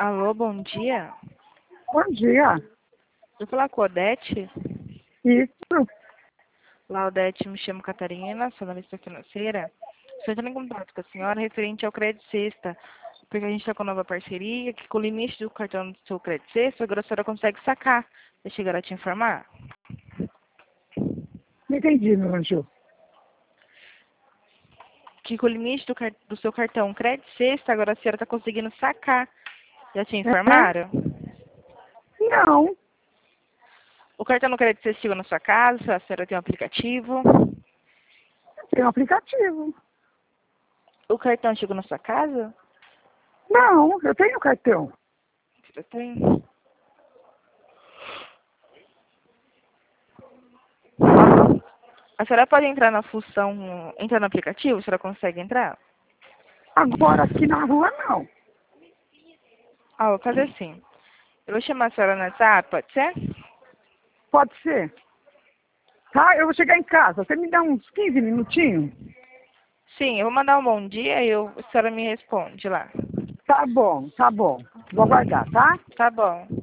Alô, bom dia. Bom dia. Vou falar com a Odete. Isso. Olá, Odete, me chamo Catarina, sou analista financeira. Estou entrando em contato com a senhora referente ao Crédito Sexta, porque a gente está com nova parceria, que com o limite do cartão do seu Crédito Sexta, agora a senhora consegue sacar. Deixa eu chegar a te informar. Não entendi, meu anjo. Que com o limite do seu cartão Crédito Sexta, agora a senhora está conseguindo sacar. Já te informaram? Não, O cartão no Crédito Sexta chegou na sua casa, a senhora tem um aplicativo. tem um aplicativo. O cartão chegou na sua casa? Não, eu tenho cartão. Você tem? A senhora pode entrar na função, entrar no aplicativo? A senhora consegue entrar? Agora aqui na rua não. Ah, vou fazer assim. Eu vou chamar a senhora no WhatsApp, pode ser? Pode ser. Tá? Eu vou chegar em casa. Você me dá uns 15 minutinhos? Sim, eu vou mandar um bom dia e a senhora me responde lá. Tá bom, tá bom. Vou aguardar, tá? Tá bom.